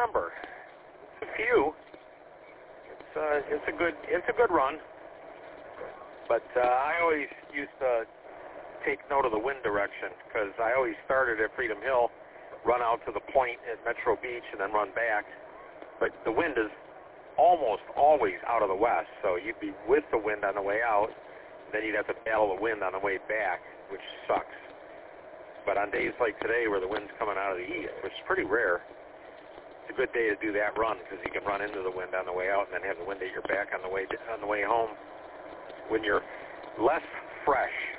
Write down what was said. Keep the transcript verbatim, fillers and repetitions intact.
number. It's a few. It's uh, it's a good it's a good run. But uh, I always used to take note of the wind direction because I always started at Freedom Hill, run out to the point at Metro Beach, and then run back. But the wind is almost always out of the west, so you'd be with the wind on the way out, then you'd have to battle the wind on the way back, which sucks. But on days like today where the wind's coming out of the east, which is pretty rare, it's a good day to do that run because you can run into the wind on the way out and then have the wind at your back on the way on the way home when you're less fresh